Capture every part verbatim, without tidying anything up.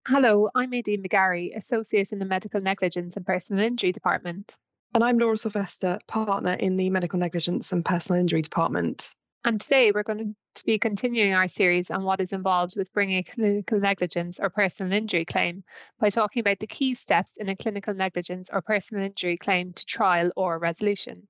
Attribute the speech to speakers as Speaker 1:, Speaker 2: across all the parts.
Speaker 1: Hello, I'm Nadine McGarry, Associate in the Medical Negligence and Personal Injury Department.
Speaker 2: And I'm Laura Sylvester, Partner in the Medical Negligence and Personal Injury Department.
Speaker 1: And today we're going to be continuing our series on what is involved with bringing a clinical negligence or personal injury claim by talking about the key steps in a clinical negligence or personal injury claim to trial or resolution.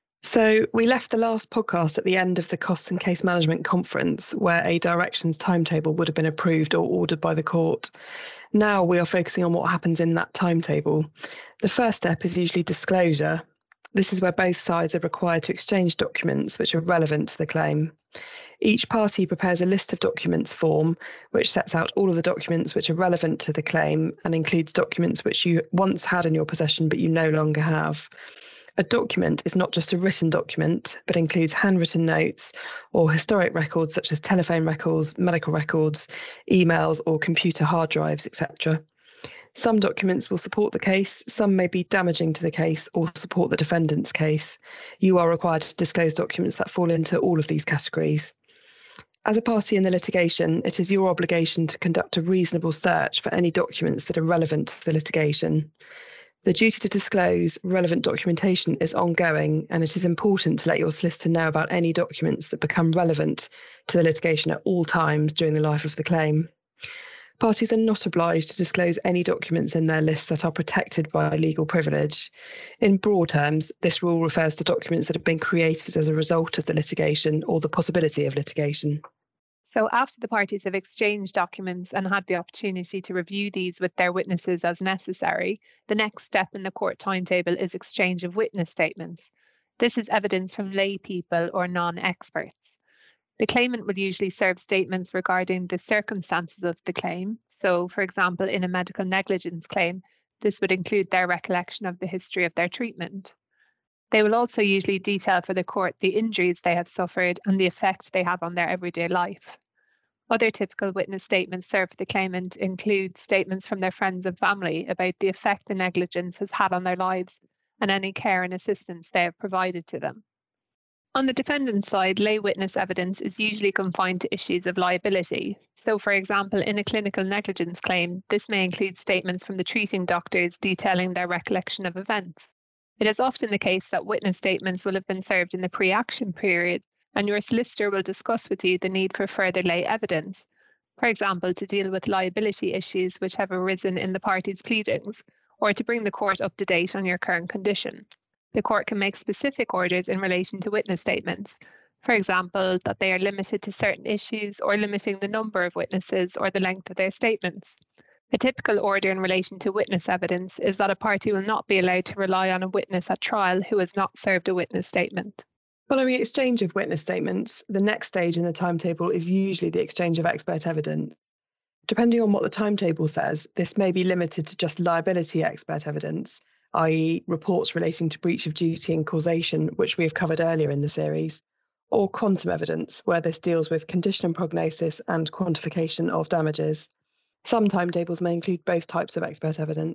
Speaker 2: So we left the last podcast at the end of the Costs and Case Management Conference, where a directions timetable would have been approved or ordered by the court. Now we are focusing on what happens in that timetable. The first step is usually disclosure. This is where both sides are required to exchange documents which are relevant to the claim. Each party prepares a list of documents form, which sets out all of the documents which are relevant to the claim and includes documents which you once had in your possession but you no longer have. A document is not just a written document, but includes handwritten notes or historic records such as telephone records, medical records, emails or computer hard drives, et cetera. Some documents will support the case, some may be damaging to the case or support the defendant's case. You are required to disclose documents that fall into all of these categories. As a party in the litigation, it is your obligation to conduct a reasonable search for any documents that are relevant to the litigation. The duty to disclose relevant documentation is ongoing, and it is important to let your solicitor know about any documents that become relevant to the litigation at all times during the life of the claim. Parties are not obliged to disclose any documents in their list that are protected by legal privilege. In broad terms, this rule refers to documents that have been created as a result of the litigation or the possibility of litigation.
Speaker 1: So after the parties have exchanged documents and had the opportunity to review these with their witnesses as necessary, the next step in the court timetable is exchange of witness statements. This is evidence from lay people or non-experts. The claimant will usually serve statements regarding the circumstances of the claim. So, for example, in a medical negligence claim, this would include their recollection of the history of their treatment. They will also usually detail for the court the injuries they have suffered and the effect they have on their everyday life. Other typical witness statements served for the claimant include statements from their friends and family about the effect the negligence has had on their lives and any care and assistance they have provided to them. On the defendant's side, lay witness evidence is usually confined to issues of liability. So, for example, in a clinical negligence claim, this may include statements from the treating doctors detailing their recollection of events. It is often the case that witness statements will have been served in the pre-action period, and your solicitor will discuss with you the need for further lay evidence, for example, to deal with liability issues which have arisen in the parties' pleadings, or to bring the court up to date on your current condition. The court can make specific orders in relation to witness statements, for example, that they are limited to certain issues or limiting the number of witnesses or the length of their statements. A typical order in relation to witness evidence is that a party will not be allowed to rely on a witness at trial who has not served a witness statement.
Speaker 2: Following exchange of witness statements, the next stage in the timetable is usually the exchange of expert evidence. Depending on what the timetable says, this may be limited to just liability expert evidence, that is reports relating to breach of duty and causation, which we have covered earlier in the series, or quantum evidence, where this deals with condition and prognosis and quantification of damages. Some timetables may include both types of expert evidence.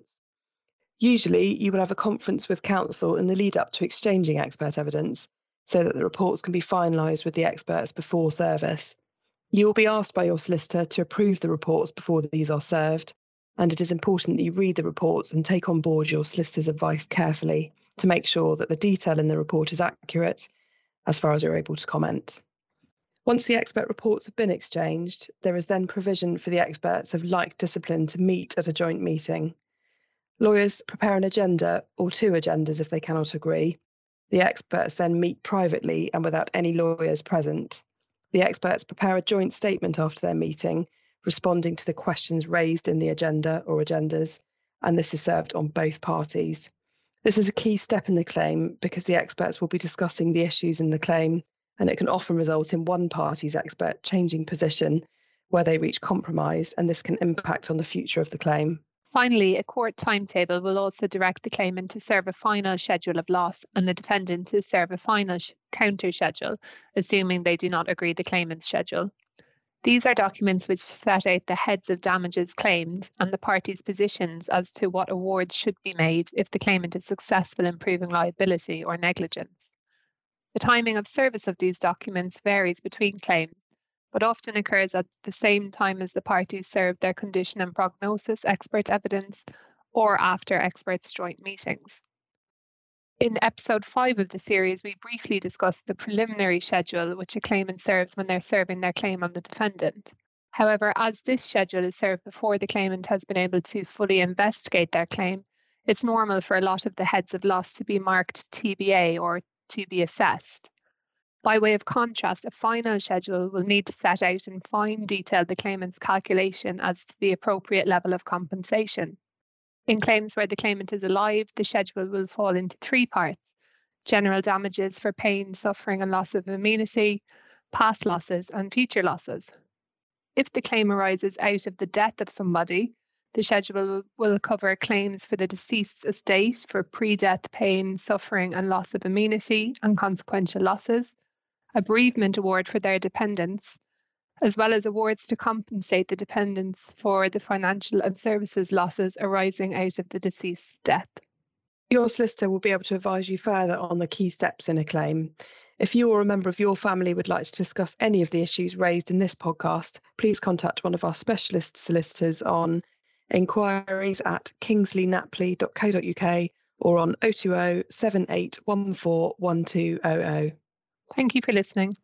Speaker 2: Usually, you will have a conference with counsel in the lead up to exchanging expert evidence, so that the reports can be finalised with the experts before service. You will be asked by your solicitor to approve the reports before these are served, and it is important that you read the reports and take on board your solicitor's advice carefully to make sure that the detail in the report is accurate as far as you're able to comment. Once the expert reports have been exchanged, there is then provision for the experts of like discipline to meet at a joint meeting. Lawyers prepare an agenda or two agendas if they cannot agree. The experts then meet privately and without any lawyers present. The experts prepare a joint statement after their meeting, responding to the questions raised in the agenda or agendas, and this is served on both parties. This is a key step in the claim because the experts will be discussing the issues in the claim, and it can often result in one party's expert changing position where they reach compromise, and this can impact on the future of the claim.
Speaker 1: Finally, a court timetable will also direct the claimant to serve a final schedule of loss and the defendant to serve a final sh- counter schedule, assuming they do not agree the claimant's schedule. These are documents which set out the heads of damages claimed and the parties' positions as to what awards should be made if the claimant is successful in proving liability or negligence. The timing of service of these documents varies between claims, but often occurs at the same time as the parties serve their condition and prognosis expert evidence or after experts' joint meetings. In episode five of the series, we briefly discussed the preliminary schedule which a claimant serves when they're serving their claim on the defendant. However, as this schedule is served before the claimant has been able to fully investigate their claim, it's normal for a lot of the heads of loss to be marked T B A or to be assessed. By way of contrast, a final schedule will need to set out in fine detail the claimant's calculation as to the appropriate level of compensation. In claims where the claimant is alive, the schedule will fall into three parts: general damages for pain, suffering and loss of immunity, past losses and future losses. If the claim arises out of the death of somebody, the schedule will cover claims for the deceased's estate for pre-death pain, suffering and loss of immunity and consequential losses, a bereavement award for their dependents, as well as awards to compensate the dependents for the financial and services losses arising out of the deceased's death.
Speaker 2: Your solicitor will be able to advise you further on the key steps in a claim. If you or a member of your family would like to discuss any of the issues raised in this podcast, please contact one of our specialist solicitors on inquiries at kingsley napley dot co dot uk or on oh two oh, seven eight one four, one two zero zero.
Speaker 1: Thank you for listening.